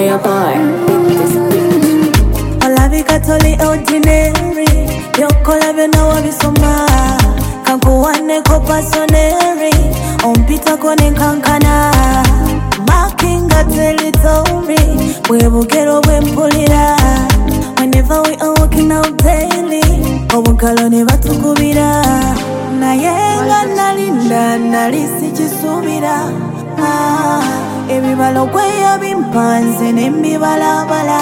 Fire bar with this beat. Olabika toli ordinary. Yokola bena wabisoma. Kankuwane ko passionary. Ompita kone kankana. Makinga territory. Webukero wempulira. Whenever we are walking out daily. Obukalo ne batukubira. Nayenga nalinda nalisi chisubira. Ebibalo kweya bimpanze n'emibalabala.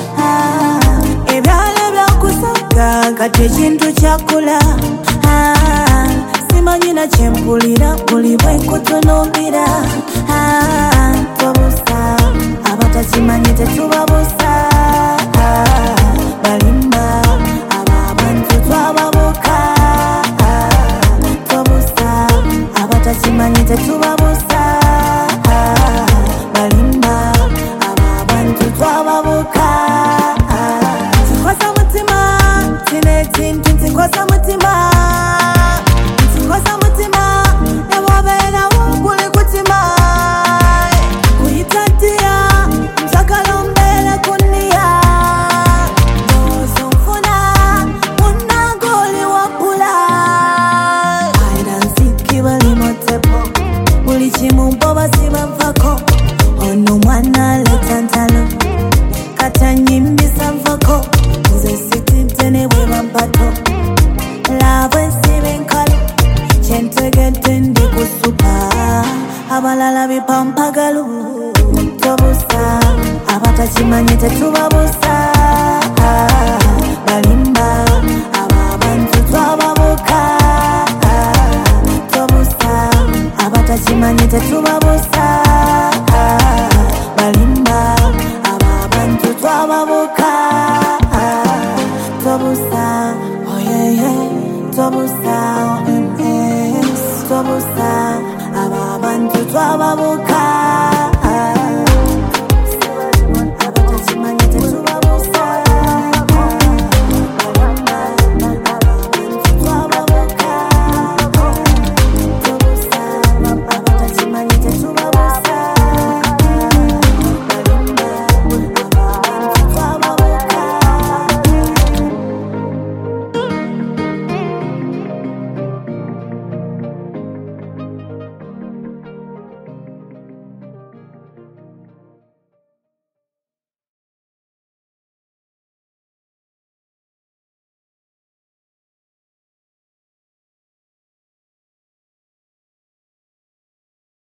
Ebyala byakusaka kati ekintu kyakula. Simanyi na kyempulira buli bwe nkutunuulira. Tobuusa abatakimanyi tetubabuusa. Balimba abantu twababuuka. Tobuusa abatakimanyi tetubabuusa. Balimba abantu twababuuka. Nzikosa mutima tinetintu nzikosa mutima. Nzikosa mutima newabeera wongule kutima. Kuyitatia njagala mbeere kunniya. Ndowooza onfuna munnange oli wabbula. Hide bali mu tepo. Buli kimu mpoba sibavako. Ono mwana aleta ntalo. Kata nyimbisa nvako. Nze sitidde ne bwe bampato. Laba ensiba enkalo. Kyentegedde ndi ku supa. Abalala bipampagalo. Tobuusa abatakimanyi tetubabuusa. Balimba abantu twababuuka. Tobuusa abatakimanyi tetubabuusa. Balimba abantu twababuuka. Tobuusa oh yeah yeah. Tobuusa yes. Tobuusa abantu twababuuka.